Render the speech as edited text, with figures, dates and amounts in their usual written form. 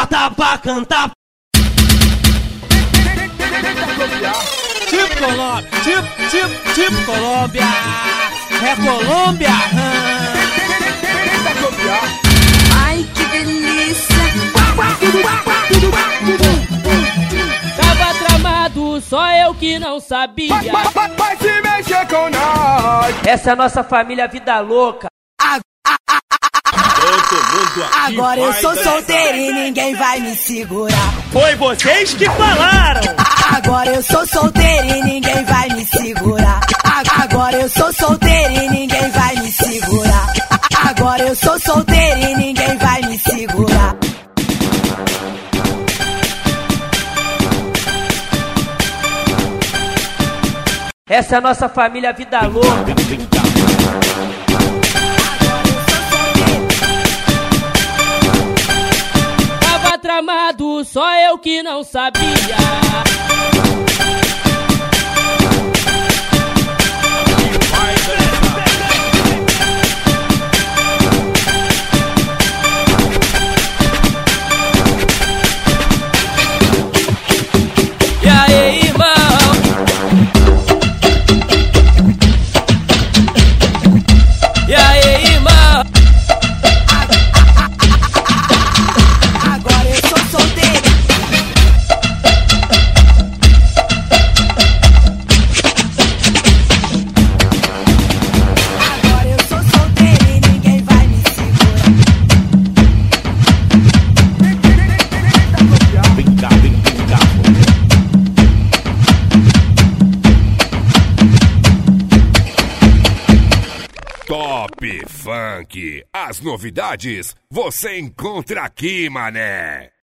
bota pra cantar. Tipo Colômbia, tipo Colômbia, é Colômbia. Ai, que delícia. Tava tramado, só eu que não sabia. Vai se mexer com nós. Essa é a nossa família Vida Louca. Agora eu sou solteiro e ninguém vai me segurar. Foi vocês que falaram. Agora eu sou solteiro e ninguém vai me segurar. Agora eu sou solteiro e ninguém vai me segurar. Agora eu sou solteiro e ninguém vai me segurar. Essa é a nossa família Vida Louca. Tava tramado, só eu que não sabia. E aí, irmão? E aí, irmão? Agora eu sou solteiro. Agora eu sou solteiro e ninguém vai me segurar. Top Funk. As novidades você encontra aqui, mané.